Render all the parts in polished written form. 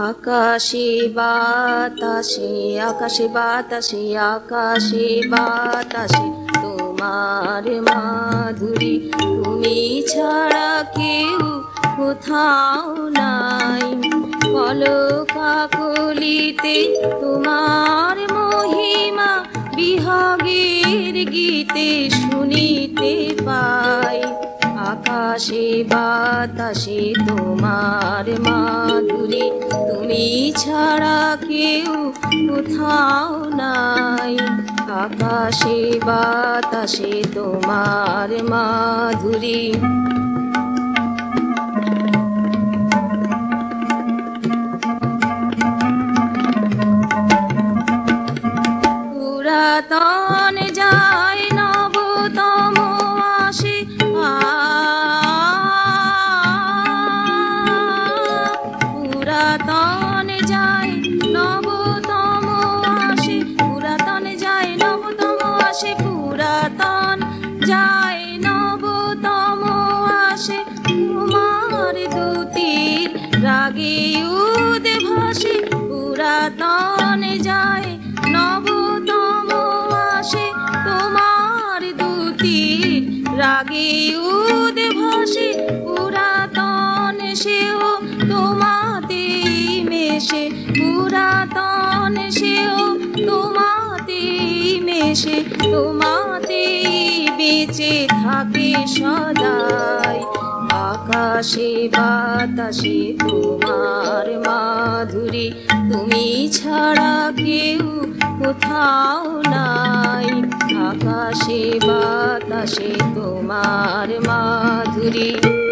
আকাশে বাতাসে আকাশে বাতাসে আকাশে বাতাসে তোমার মাধুরী, তুমি ছাড়া কেউ কোথাও নাই। কলকাকলিতে তোমার মহিমা বিহাগের গীতে শুনিতে পাই। আকাশে বাতাসে তোমার মাধুরী, তুমি ছাড়া কেউ কোথাও নাই। আকাশে বাতাসে তোমার মাধুরী। পুরাতন যায় নবতম আসে, পুরাতন যায় নবতম আসে, পুরাতন যায় নবতম আসে, পুরাতন যায় নবতম আসে। তোমার দুতির রাগে উদ্ভাসে, পুরাতন যায় নবতম আসে। তোমার দুতির রাগে উদ্ভাসে, পুরাতন সেও তোমাতে মেশে, পুরাতন সেও তোমাতে মেশে। তোমাতে বেঁচে থাকে সদাই। আকাশে বাতাসে তোমার মাধুরী, তুমি ছাড়া কেউ কোথাও নাই। আকাশে বাতাসে তোমার মাধুরী।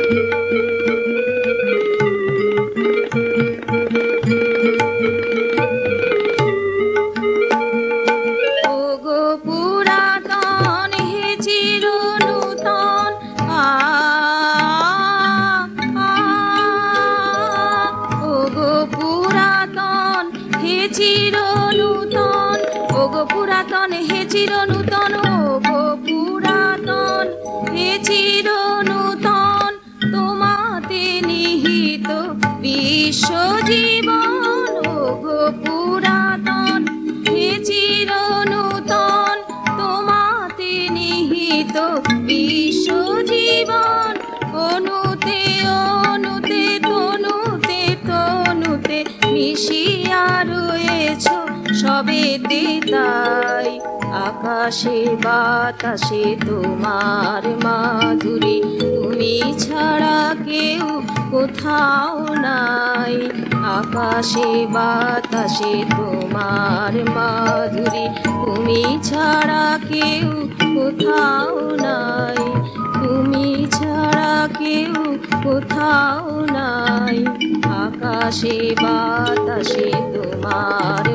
ওগো পুরাতন হে চির নূতন, ওগো পুরাতন হে চির নূতন, ওগো পুরাতন হে চির নূতন, ওগো পুরাতন হে চির নূতন। তোমাতে নিহিত বিশ্বজীবন, ওগো পুরাতন হে চির নূতন। তোমাতে নিহিত বিশ্বজীবন, অনুতে অনুতে তনুতে তনুতে মিশিয়া রয়েছ সবেতে তাই। আকাশে বাতাসে তোমার মাধুরী, তুমি ছাড়া কেউ কোথাও নাই। আকাশে বাতাসে তোমার মাধুরী, তুমি ছাড়া কেউ কোথাও নাই। তুমি ছাড়া কেউ কোথাও নাই। আকাশে বাতাসে তোমার